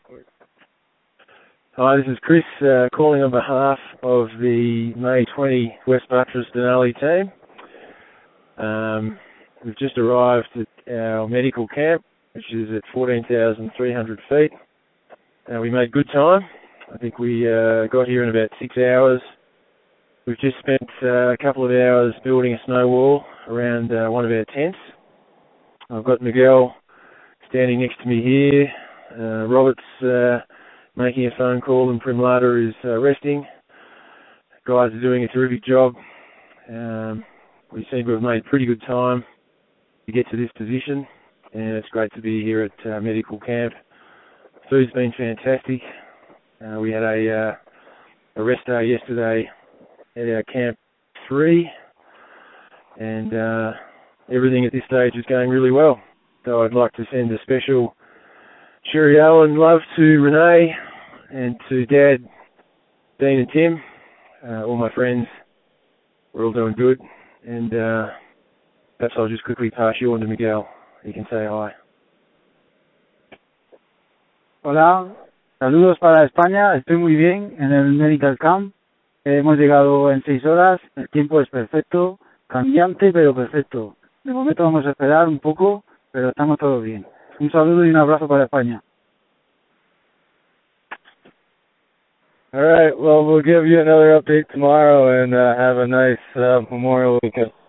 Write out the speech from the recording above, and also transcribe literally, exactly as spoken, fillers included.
Hi, this is Chris uh, calling on behalf of the May twentieth West Buttress Denali team. Um, we've just arrived at our medical camp, which is at fourteen thousand three hundred feet. Uh, we made good time. I think we uh, got here in about six hours. We've just spent uh, a couple of hours building a snow wall around uh, one of our tents. I've got Miguel standing next to me here. Uh, Robert's uh, making a phone call and Primlada is uh, resting. Guys are doing a terrific job. Um, we seem to have made pretty good time to get to this position, and it's great to be here at uh, medical camp. Food's been fantastic. Uh, we had a, uh, a rest day yesterday at our camp three, and uh, everything at this stage is going really well. So I'd like to send a special cheerio and love to Renee and to Dad, Dean and Tim, uh, all my friends. We're all doing good, and uh, perhaps I'll just quickly pass you on to Miguel. You can say hi. Hola, saludos para España. Estoy muy bien en el Medical Camp. Hemos llegado en seis horas. El tiempo es perfecto, cambiante pero perfecto. De momento vamos a esperar un poco, pero estamos todos bien. Un saludo y un abrazo para España. All right, well, we'll give you another update tomorrow, and uh, have a nice uh, Memorial weekend.